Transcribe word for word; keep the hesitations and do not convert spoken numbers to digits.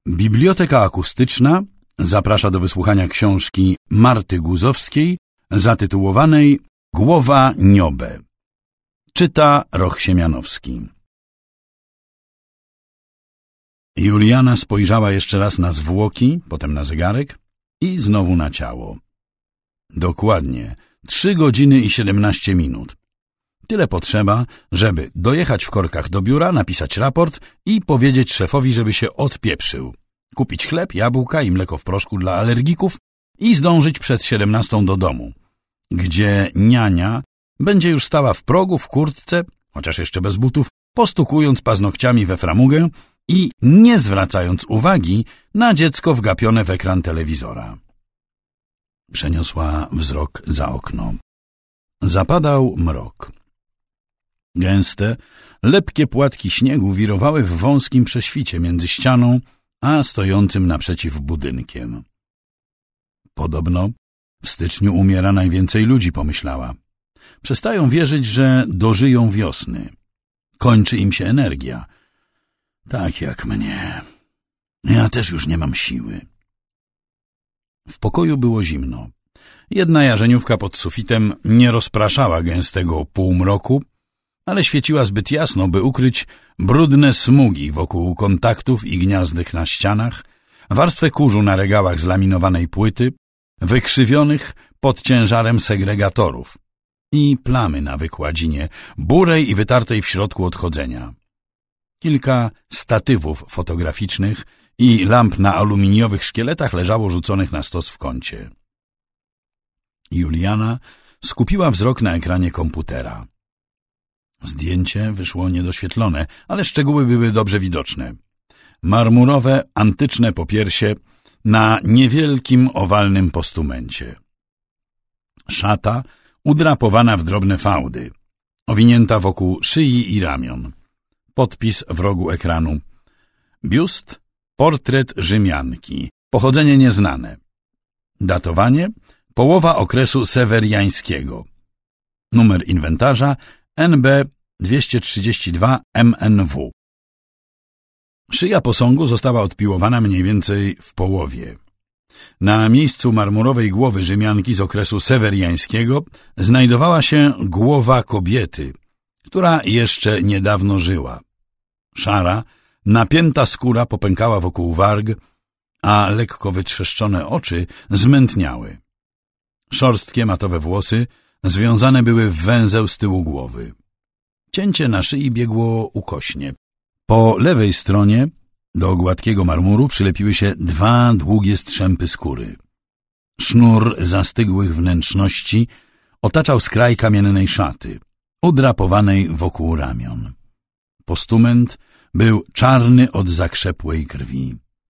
Biblioteka Akustyczna zaprasza do wysłuchania książki Marty Guzowskiej zatytułowanej Głowa Niobę. Czyta Roch Siemianowski. Juliana spojrzała jeszcze raz na zwłoki, potem na zegarek i znowu na ciało. Dokładnie trzy godziny i siedemnaście minut. Tyle potrzeba, żeby dojechać w korkach do biura, napisać raport i powiedzieć szefowi, żeby się odpieprzył. Kupić chleb, jabłka i mleko w proszku dla alergików i zdążyć przed siedemnastą do domu, gdzie niania będzie już stała w progu w kurtce, chociaż jeszcze bez butów, postukując paznokciami we framugę i nie zwracając uwagi na dziecko wgapione w ekran telewizora. Przeniosła wzrok za okno. Zapadał mrok. Gęste, lepkie płatki śniegu wirowały w wąskim prześwicie między ścianą a stojącym naprzeciw budynkiem. Podobno w styczniu umiera najwięcej ludzi, pomyślała. Przestają wierzyć, że dożyją wiosny. Kończy im się energia. Tak jak mnie. Ja też już nie mam siły. W pokoju było zimno. Jedna jarzeniówka pod sufitem nie rozpraszała gęstego półmroku, ale świeciła zbyt jasno, by ukryć brudne smugi wokół kontaktów i gniazdek na ścianach, warstwę kurzu na regałach z laminowanej płyty, wykrzywionych pod ciężarem segregatorów i plamy na wykładzinie, burej i wytartej w środku odchodzenia. Kilka statywów fotograficznych i lamp na aluminiowych szkieletach leżało rzuconych na stos w kącie. Juliana skupiła wzrok na ekranie komputera. Zdjęcie wyszło niedoświetlone, ale szczegóły były dobrze widoczne. Marmurowe, antyczne popiersie na niewielkim, owalnym postumencie. Szata udrapowana w drobne fałdy, owinięta wokół szyi i ramion. Podpis w rogu ekranu. Biust, portret Rzymianki. Pochodzenie nieznane. Datowanie połowa okresu seweriańskiego. Numer inwentarza N B dwieście trzydzieści dwa M N W. Szyja posągu została odpiłowana mniej więcej w połowie. Na miejscu marmurowej głowy Rzymianki z okresu seweriańskiego znajdowała się głowa kobiety, która jeszcze niedawno żyła. Szara, napięta skóra popękała wokół warg, a lekko wytrzeszczone oczy zmętniały. Szorstkie matowe włosy związane były w węzeł z tyłu głowy. Cięcie na szyi biegło ukośnie. Po lewej stronie do gładkiego marmuru przylepiły się dwa długie strzępy skóry. Sznur zastygłych wnętrzności otaczał skraj kamiennej szaty, udrapowanej wokół ramion. Postument był czarny od zakrzepłej krwi.